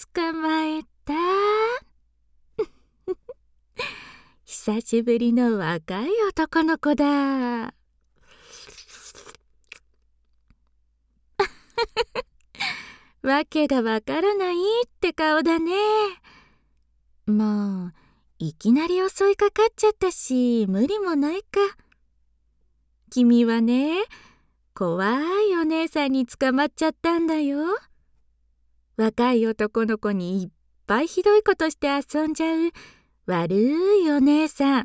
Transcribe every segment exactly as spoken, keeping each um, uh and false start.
捕まえた。久しぶりの若い男の子だ。わけがわからないって顔だね。もういきなり襲いかかっちゃったし無理もないか。君はね、怖いお姉さんに捕まっちゃったんだよ。若い男の子にいっぱいひどいことして遊んじゃう悪いお姉さん。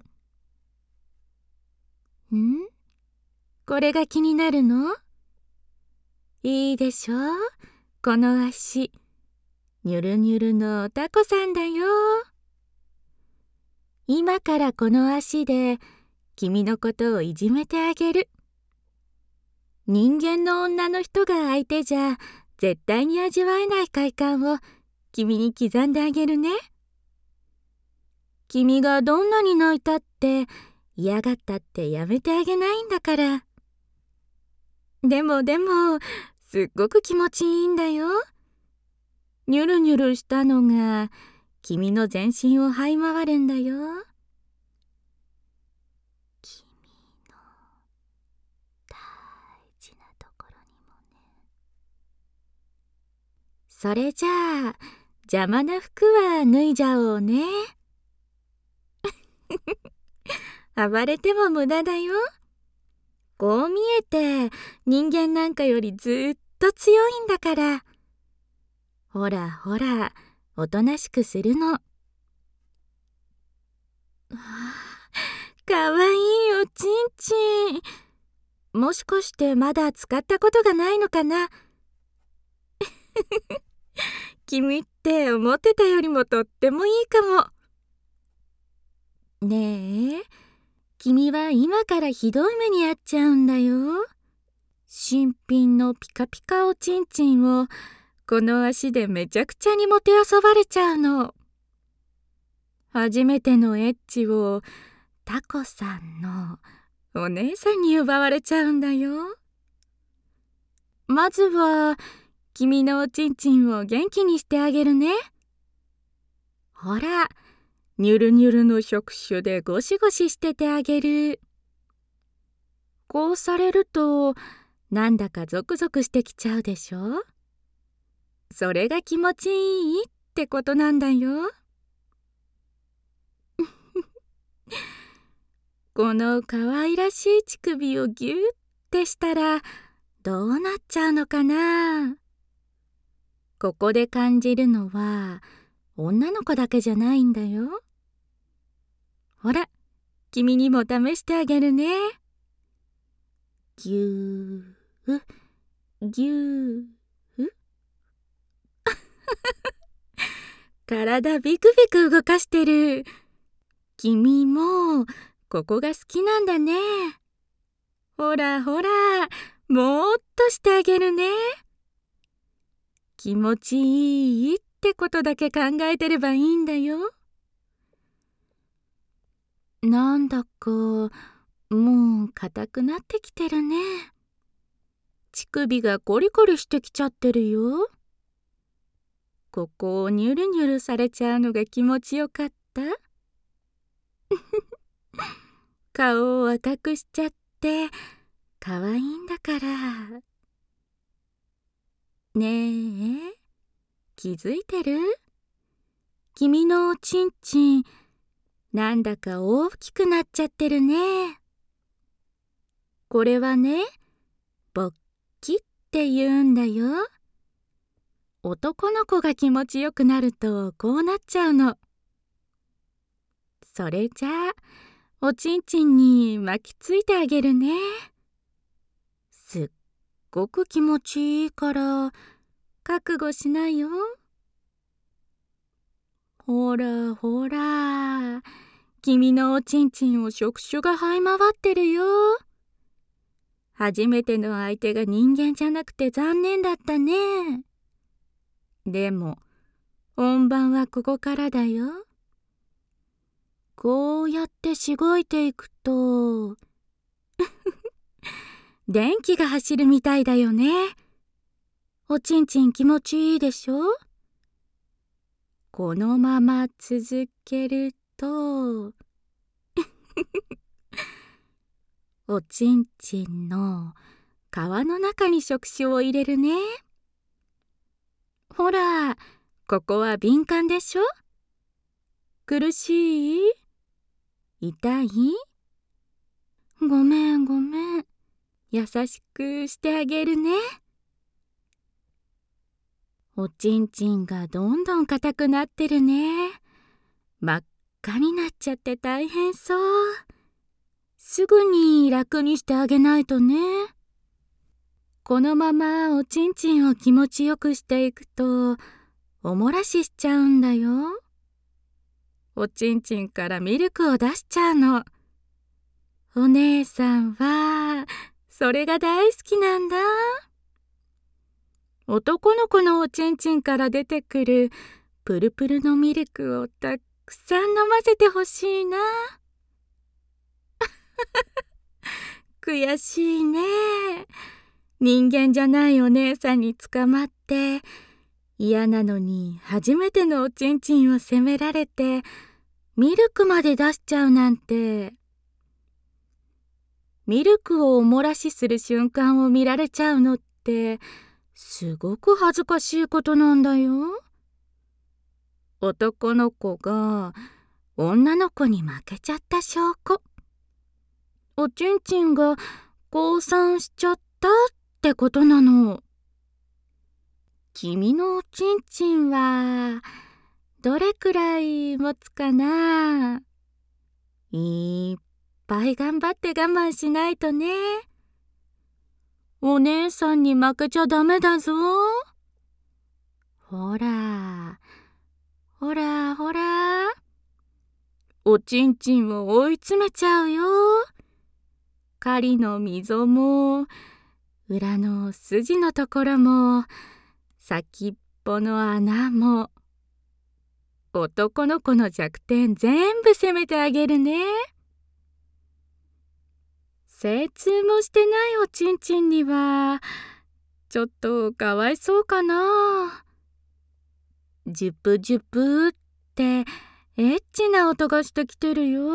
ん？これが気になるの？いいでしょう、この足。ニュルニュルのタコさんだよ。今からこの足で君のことをいじめてあげる。人間の女の人が相手じゃ絶対に味わえない快感を君に刻んであげるね。君がどんなに泣いたって嫌がったってやめてあげないんだから。でもでもすっごく気持ちいいんだよ。ニュルニュルしたのが君の全身を這い回るんだよ。君の大事なところにもね。それじゃあ邪魔な服は脱いじゃおうね。暴れても無駄だよ。こう見えて人間なんかよりずっと強いんだから。ほらほら、おとなしくするの。はあ、かわいいおちんちん。もしかしてまだ使ったことがないのかな。君って思ってたよりもとってもいいかも。ねえ、君は今からひどい目に遭っちゃうんだよ。新品のピカピカおちんちんをこの足でめちゃくちゃにもてあそばれちゃうの。初めてのエッチをタコさんのお姉さんに奪われちゃうんだよ。まずは君のおちんちんを元気にしてあげるね。ほら、ニュルニュルの触手でゴシゴシしててあげる。こうされるとなんだかゾクゾクしてきちゃうでしょ。それが気持ちいいってことなんだよ。この可愛らしい乳首をギュッてしたらどうなっちゃうのかな。ここで感じるのは女の子だけじゃないんだよ。ほら、君にも試してあげるね。ぎゅーぎゅー体ビクビク動かしてる。君もここが好きなんだね。ほらほら、もっとしてあげるね。気持ちいいってことだけ考えてればいいんだよ。なんだかもう硬くなってきてるね。乳首がコリコリしてきちゃってるよ。ここをニュルニュルされちゃうのが気持ちよかった。顔を赤くしちゃって可愛いんだから。ねえ、気づいてる？君のおちんちんなんだか大きくなっちゃってるね。これはね、勃起って言うんだよ。男の子が気持ちよくなるとこうなっちゃうの。それじゃあおちんちんに巻きついてあげるね。すっごく気持ちいいから覚悟しなよ。ほらほら、君のおちんちんを触手が這い回ってるよ。初めての相手が人間じゃなくて残念だったね。でも本番はここからだよ。こうやってしごいていくと電気が走るみたいだよね。おちんちん気持ちいいでしょ。 このまま続けるとおちんちんの皮の中に触手を入れるね。ほら、ここは敏感でしょ？苦しい？痛い？ごめんごめん。優しくしてあげるね。おちんちんがどんどん硬くなってるね。真っ赤になっちゃって大変そう。すぐに楽にしてあげないとね。このままおちんちんを気持ちよくしていくとお漏らししちゃうんだよ。おちんちんからミルクを出しちゃうの。お姉さんはそれが大好きなんだ。男の子のおちんちんから出てくるプルプルのミルクをたくさん飲ませてほしいな。悔しいね。人間じゃないお姉さんに捕まって嫌なのに初めてのおちんちんを責められてミルクまで出しちゃうなんて。ミルクをお漏らしする瞬間を見られちゃうのってすごく恥ずかしいことなんだよ。男の子が女の子に負けちゃった証拠。おちんちんが降参しちゃったってことなの。君のおちんちんはどれくらい持つかな？いっぱい頑張って我慢しないとね。お姉さんに負けちゃダメだぞ。ほら、ほらほら。おちんちんを追い詰めちゃうよ。狩りの溝も、裏の筋のところも、先っぽの穴も。男の子の弱点全部責めてあげるね。精通もしてないおちんちんにはちょっとかわいそうかな。ジュプジュプってエッチな音がしてきてるよ。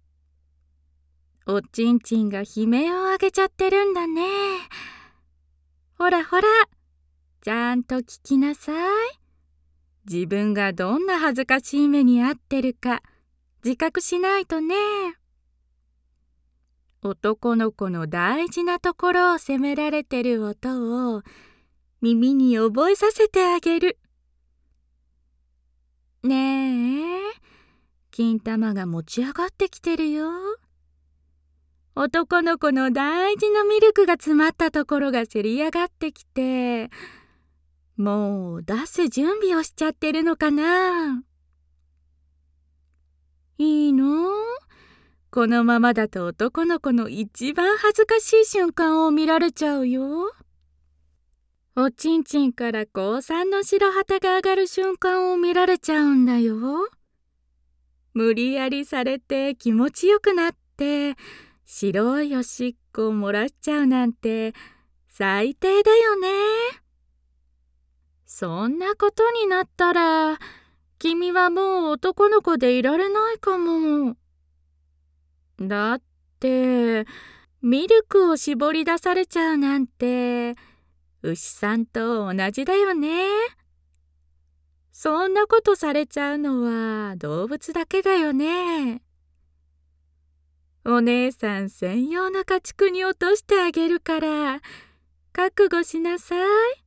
おちんちんが悲鳴を上げちゃってるんだね。ほらほら、ちゃんと聞きなさい。自分がどんな恥ずかしい目に遭ってるか自覚しないとね。男の子の大事なところを責められてる音を耳に覚えさせてあげる。ねえ、金玉が持ち上がってきてるよ。男の子の大事なミルクが詰まったところがせり上がってきて、もう出す準備をしちゃってるのかな。いいの？このままだと男の子の一番恥ずかしい瞬間を見られちゃうよ。おちんちんから降参の白旗が上がる瞬間を見られちゃうんだよ。無理やりされて気持ちよくなって白いおしっこを漏らしちゃうなんて最低だよね。そんなことになったら君はもう男の子でいられないかも。だってミルクを絞り出されちゃうなんて牛さんと同じだよね。そんなことされちゃうのは動物だけだよね。お姉さん専用の家畜に落としてあげるから覚悟しなさい。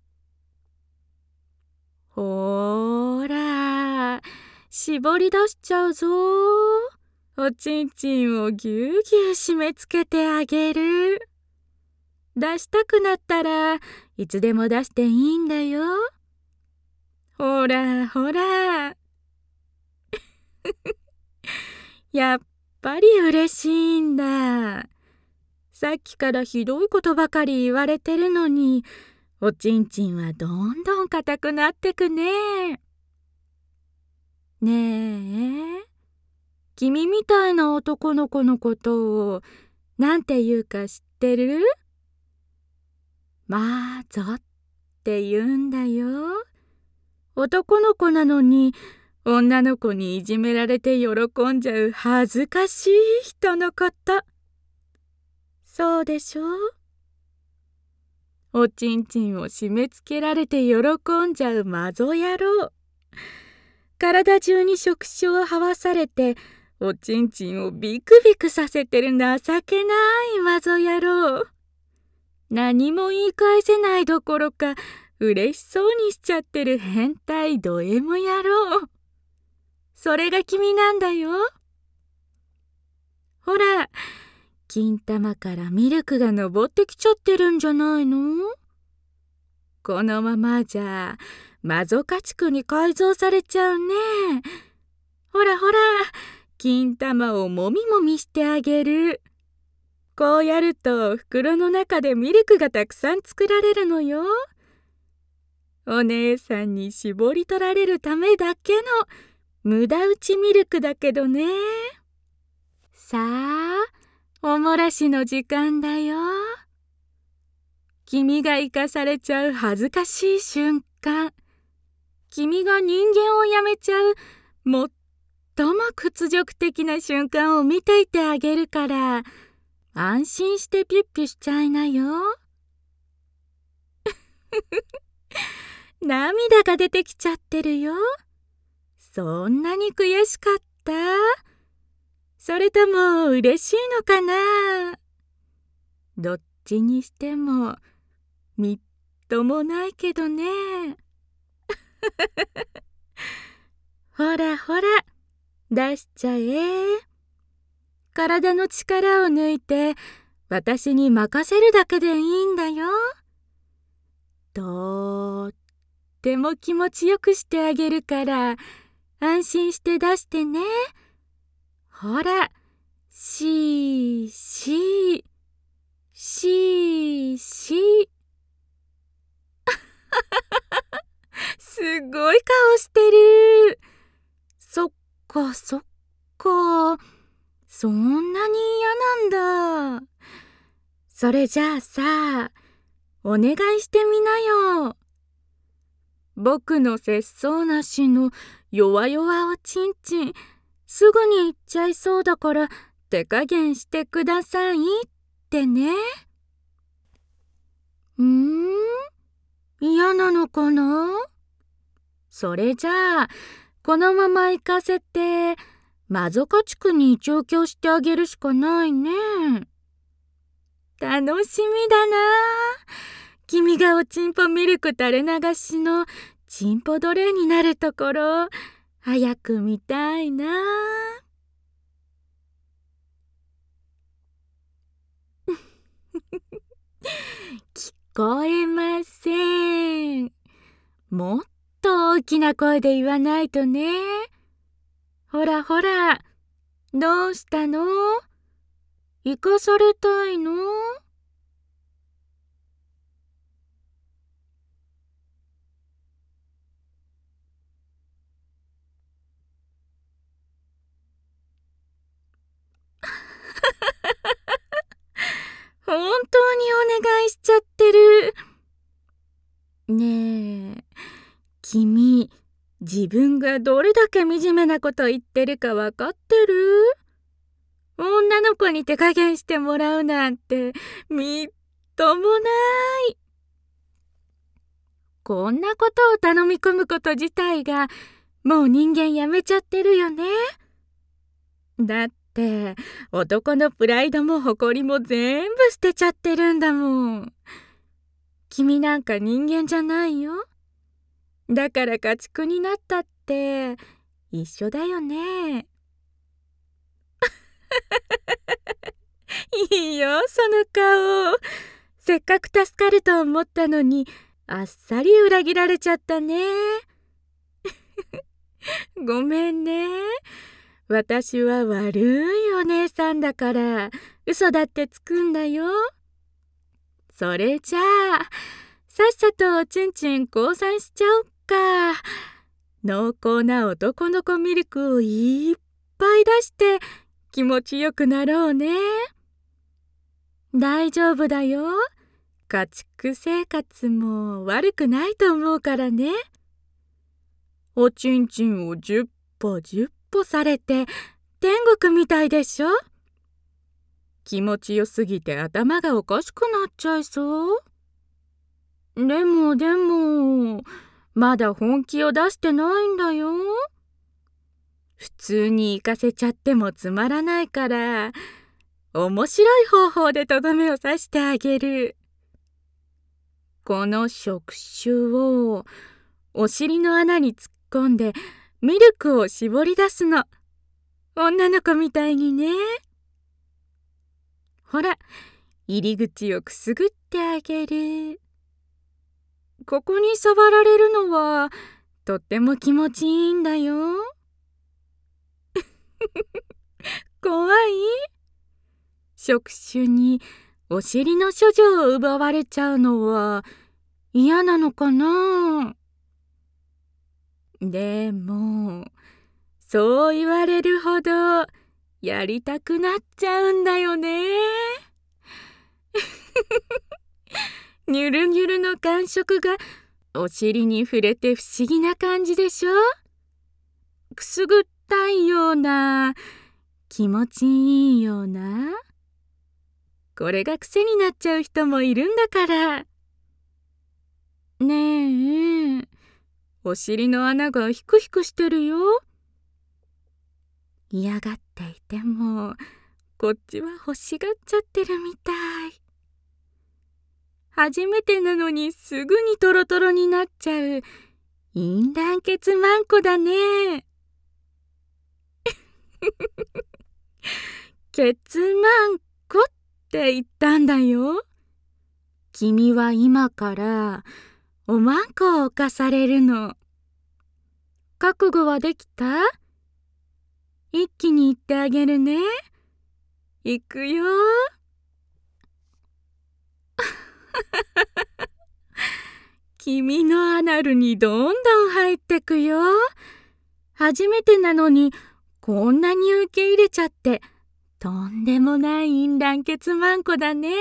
ほーら、絞り出しちゃうぞ。おちんちんをぎゅうぎゅう締め付けてあげる。出したくなったらいつでも出していいんだよ。ほらほら。やっぱり嬉しいんだ。さっきからひどいことばかり言われてるのに、おちんちんはどんどん硬くなってくね。ねえ、君みたいな男の子のことをなんて言うか知ってる？マーゾって言うんだよ。男の子なのに女の子にいじめられて喜んじゃう恥ずかしい人のこと。そうでしょ？おちんちんを締め付けられて喜んじゃうマゾ野郎。体中に触手を這わされておちんちんをビクビクさせてる情けないマゾ野郎。何も言い返せないどころか嬉しそうにしちゃってる変態ド M 野郎。それが君なんだよ。ほら、金玉からミルクが昇ってきちゃってるんじゃないの？このままじゃマゾ家畜に改造されちゃうね。ほらほら、金玉をもみもみしてあげる。こうやると袋の中でミルクがたくさん作られるのよ。お姉さんに絞り取られるためだけの無駄打ちミルクだけどね。さあ、おもらしの時間だよ。君が生かされちゃう恥ずかしい瞬間。君が人間をやめちゃう最も屈辱的な瞬間を見ていてあげるから、安心してピュッピュしちゃいなよ。涙が出てきちゃってるよ。そんなに悔しかった？それとも嬉しいのかな？どっちにしてもみっともないけどね。ほらほら、出しちゃえ。体の力を抜いて私に任せるだけでいいんだよ。とっても気持ちよくしてあげるから安心して出してね。ほら、しーしーしーしー。すごい顔してる。そっかそっか、そんなに嫌なんだ。それじゃあさ、お願いしてみなよ。僕の節操なしの弱々おちんちん、すぐに行っちゃいそうだから手加減してくださいってね。うーん、嫌なのかな？それじゃあこのまま行かせてマゾ家畜に調教してあげるしかないね。楽しみだな。君がおちんぽミルク垂れ流しのチンポ奴隷になるところ早く見たいな。聞こえません。もっと大きな声で言わないとね。ほらほら、どうしたの？生かされたいの？本当にお願いしちゃってる。ねえ、君、自分がどれだけ惨めなこと言ってるかわかってる？女の子に手加減してもらうなんてみっともない。こんなことを頼み込むこと自体がもう人間やめちゃってるよね。だって男のプライドも誇りも全部捨てちゃってるんだもん。君なんか人間じゃないよ。だから家畜になったって一緒だよね。いいよその顔。せっかく助かると思ったのにあっさり裏切られちゃったね。ごめんね。私は悪いお姉さんだから嘘だってつくんだよ。それじゃあさっさとおちんちん降参しちゃおっか。濃厚な男の子ミルクをいっぱい出して気持ちよくなろうね。大丈夫だよ。家畜生活も悪くないと思うからね。 おちんちんをじゅっぽじゅっぽされて天国みたいでしょ。気持ちよすぎて頭がおかしくなっちゃいそう。でもでもまだ本気を出してないんだよ。普通に行かせちゃってもつまらないから面白い方法でとどめを刺してあげる。この触手をお尻の穴に突っ込んでミルクを絞り出すの。女の子みたいにね。ほら、入り口をくすぐってあげる。ここに触られるのはとっても気持ちいいんだよ。怖い？触手にお尻の処女を奪われちゃうのは嫌なのかな？でもそう言われるほどやりたくなっちゃうんだよね。ニュルニュルの感触がお尻に触れて不思議な感じでしょ。くすぐったいような、気持ちいいような。これが癖になっちゃう人もいるんだから。ねえ、お尻の穴がヒクヒクしてるよ。嫌がっていてもこっちは欲しがっちゃってるみたい。初めてなのにすぐにトロトロになっちゃう淫乱血マンコだね。ケツマンコって言ったんだよ。君は今からおまんこを犯されるの。覚悟はできた？一気に言ってあげるね。いくよ。君のアナルにどんどん入ってくよ。初めてなのにこんなに受け入れちゃってとんでもない淫乱血マンコだね。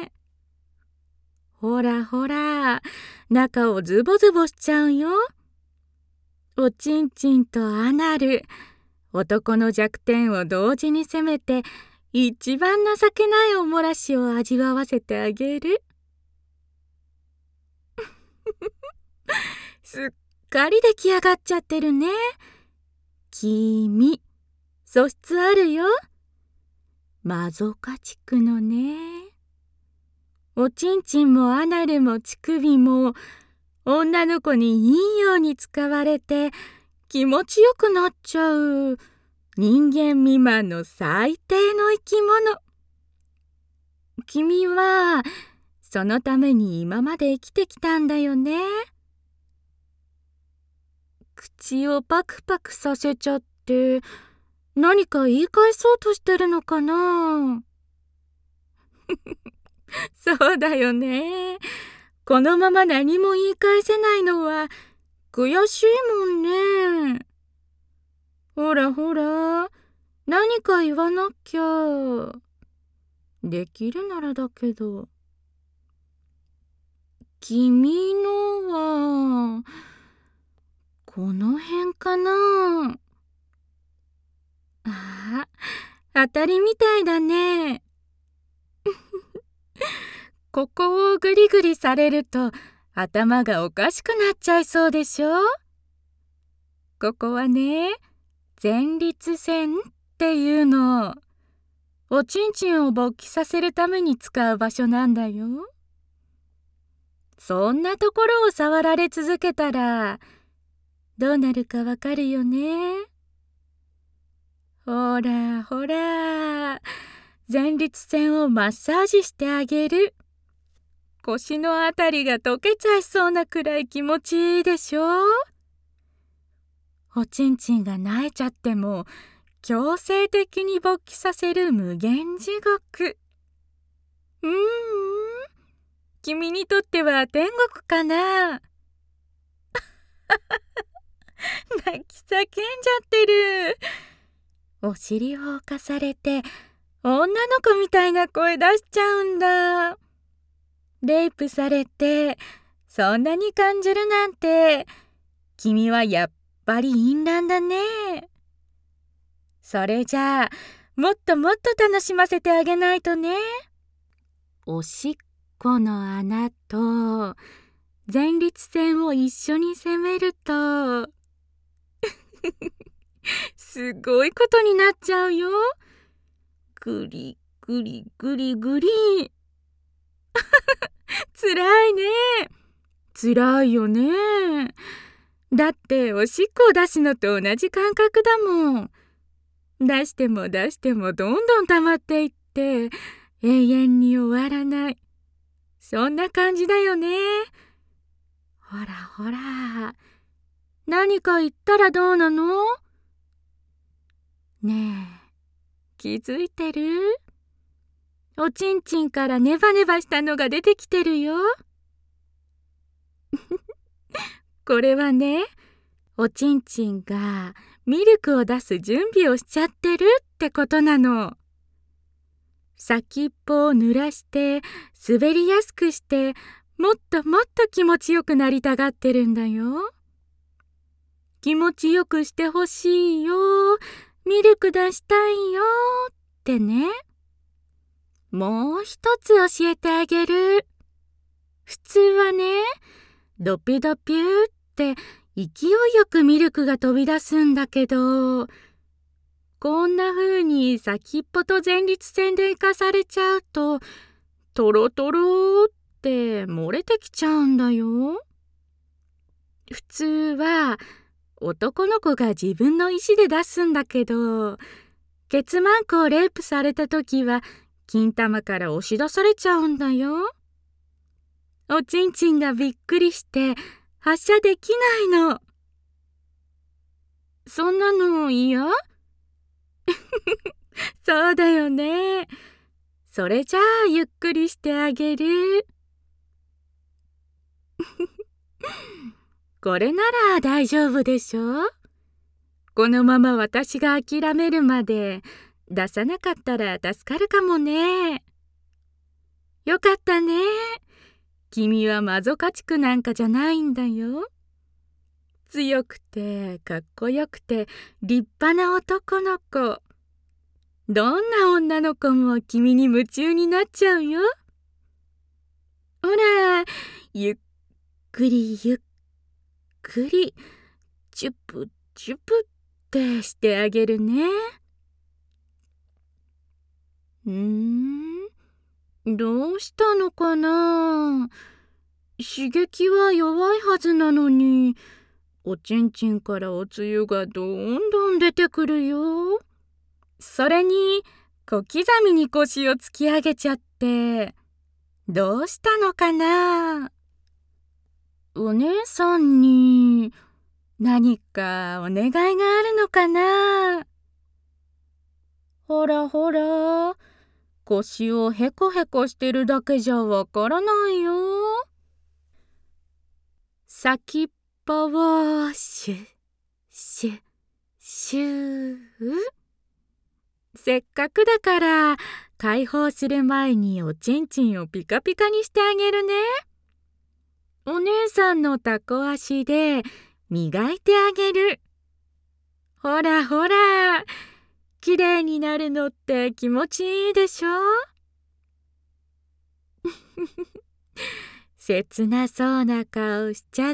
ほらほら、中をズボズボしちゃうよ。おちんちんとアナル、男の弱点を同時に攻めて一番情けないおもらしを味わわせてあげる。すっかり出来上がっちゃってるね。君、素質あるよ。マゾカチクのね。おちんちんもアナルも乳首も女の子にいいように使われて気持ちよくなっちゃう人間未満の最低の生き物。君はそのために今まで生きてきたんだよね。口をパクパクさせちゃって何か言い返そうとしてるのかな。そうだよね。このまま何も言い返せないのは悔しいもんね。ほらほら、何か言わなきゃ。できるならだけど。君のはこの辺かな。あ、当たりみたいだね。ここをグリグリされると頭がおかしくなっちゃいそうでしょ。ここはね、前立腺っていうの。おちんちんを勃起させるために使う場所なんだよ。そんなところを触られ続けたらどうなるかわかるよね。ほらほら、前立腺をマッサージしてあげる。腰のあたりが溶けちゃいそうなくらい気持ちいいでしょ。おちんちんが萎えちゃっても強制的に勃起させる無限地獄。うーん、君にとっては天国かな。泣き叫んじゃってる。お尻を侵されて女の子みたいな声出しちゃうんだ。レイプされてそんなに感じるなんて、君はやっぱり淫乱だね。それじゃあもっともっと楽しませてあげないとね。おしっこの穴と前立腺を一緒に攻めるとすごいことになっちゃうよ。ぐりぐりぐりぐりつらいね。つらいよね。だっておしっこを出すのと同じ感覚だもん。出しても出してもどんどん溜まっていって永遠に終わらない。そんな感じだよね。ほらほら、何か言ったらどうなの？ねえ、気づいてる？おちんちんからネバネバしたのが出てきてるよ。これはね、おちんちんがミルクを出す準備をしちゃってるってことなの。先っぽを濡らして滑りやすくしてもっともっと気持ちよくなりたがってるんだよ。気持ちよくしてほしいよ、ミルク出したいよってね。もう一つ教えてあげる。普通はね、ドピドピューって勢いよくミルクが飛び出すんだけど、こんな風に先っぽと前立腺で生かされちゃうとトロトロって漏れてきちゃうんだよ。普通は男の子が自分の意思で出すんだけど、ケツマンコをレイプされた時は金玉から押し出されちゃうんだよ。おちんちんがびっくりして発射できないの。そんなの嫌？そうだよね。それじゃあゆっくりしてあげる。これなら大丈夫でしょ。このまま私が諦めるまで出さなかったら助かるかもね。よかったね。君はマゾ家畜なんかじゃないんだよ。強くてかっこよくて立派な男の子。どんな女の子も君に夢中になっちゃうよ。ほら、ゆっくりゆっくりチュプチュプってしてあげるね。うーん、どうしたのかな。刺激は弱いはずなのに、おちんちんからおつゆがどんどん出てくるよ。それに小刻みに腰を突き上げちゃって、どうしたのかな。お姉さんに何かお願いがあるのかな。ほらほら、腰をヘコヘコしてるだけじゃわからないよ。先っぽをシュッシュッシュー。せっかくだから解放する前におちんちんをピカピカにしてあげるね。お姉さんのタコ足で磨いてあげる。ほらほら、きれいになるのって気持ちいいでしょ。切なそうな顔しちゃって、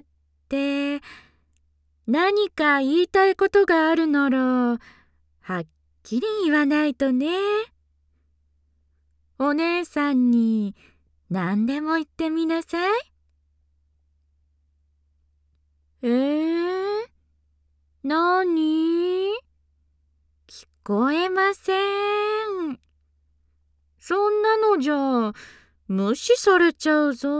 何か言いたいことがあるならはっきり言わないとね。お姉さんに何でも言ってみなさい。えー、なに？聞こえません。そんなのじゃ無視されちゃうぞ。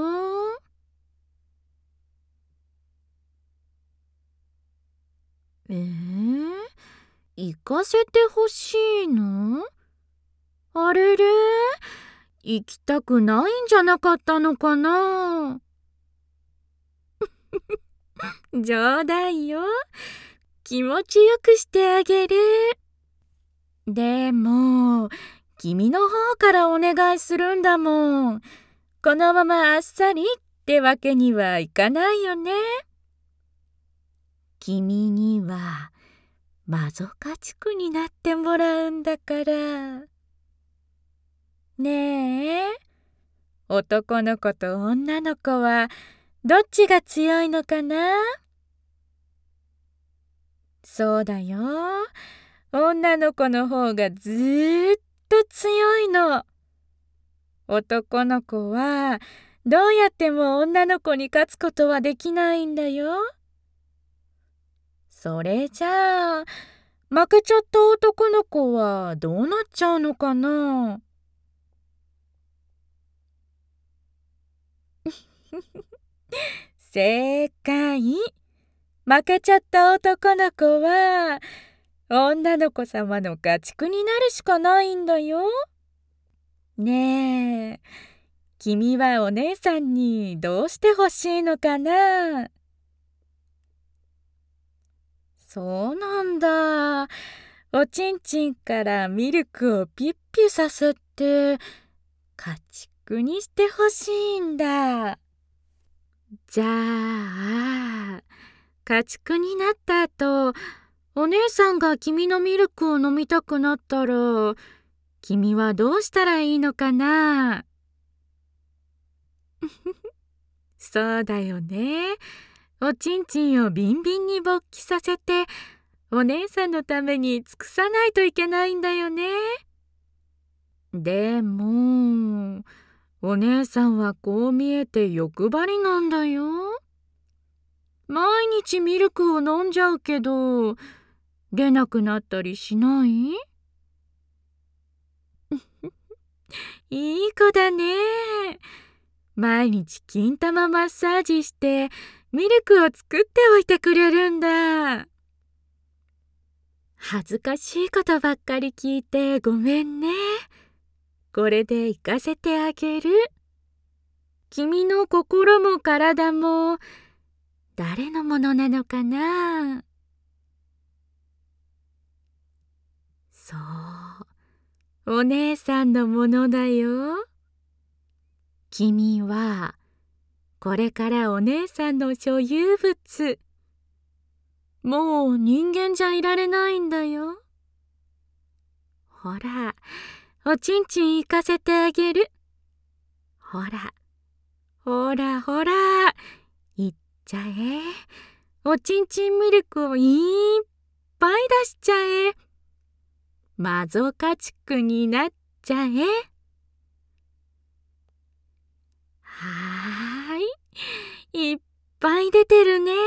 えー、行かせてほしいの？あれれ、行きたくないんじゃなかったのかな。冗談よ。気持ちよくしてあげる。でも君の方からお願いするんだもん。このままあっさりってわけにはいかないよね。 君にはマゾ家畜になってもらうんだから。ねえ、男の子と女の子はどっちが強いのかな？そうだよ。女の子の方がずーっと強いの。男の子はどうやっても女の子に勝つことはできないんだよ。それじゃあ、負けちゃった男の子はどうなっちゃうのかな？正解。負けちゃった男の子は女の子様の家畜になるしかないんだよ。ねえ、君はお姉さんにどうしてほしいのかな？そうなんだ。おちんちんからミルクをピュッピュさせて家畜にしてほしいんだ。じゃあ、家畜になった後、お姉さんが君のミルクを飲みたくなったら、君はどうしたらいいのかな？そうだよね。おちんちんをビンビンに勃起させて、お姉さんのために尽くさないといけないんだよね。でも、お姉さんはこう見えて欲張りなんだよ。毎日ミルクを飲んじゃうけど、出なくなったりしない？いい子だね。毎日金玉マッサージしてミルクを作っておいてくれるんだ。恥ずかしいことばっかり聞いてごめんね。これで行かせてあげる。君の心も体も誰のものなのかな？そう、お姉さんのものだよ。君はこれからお姉さんの所有物。もう人間じゃいられないんだよ。ほら、おちんちん行かせてあげる。ほら、ほらほら、いっちゃえ。おちんちんミルクをいっぱい出しちゃえ。マゾ家畜になっちゃえ。はーい、いっぱい出てるね。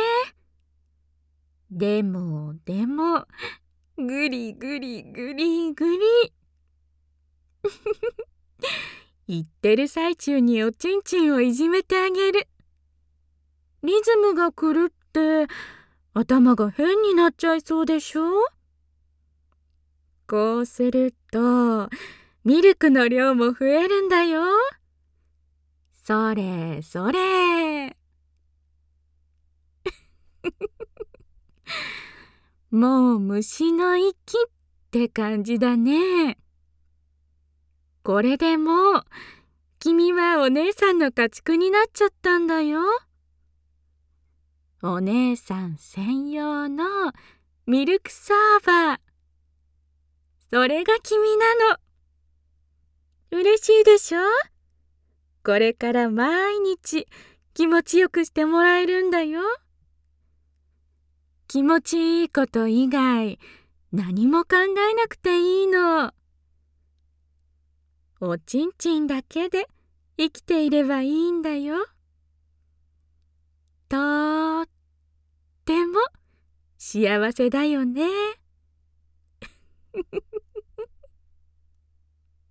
でもでも、ぐりぐりぐりぐり。言ってる最中におちんちんをいじめてあげる。リズムが狂って頭が変になっちゃいそうでしょ？こうするとミルクの量も増えるんだよ。それそれ。もう虫の息って感じだね。これでもう君はお姉さんの家畜になっちゃったんだよ。お姉さん専用のミルクサーバー。それが君なの。嬉しいでしょ？これから毎日気持ちよくしてもらえるんだよ。気持ちいいこと以外何も考えなくていいの。おちんちんだけで生きていればいいんだよ。とーっても幸せだよね。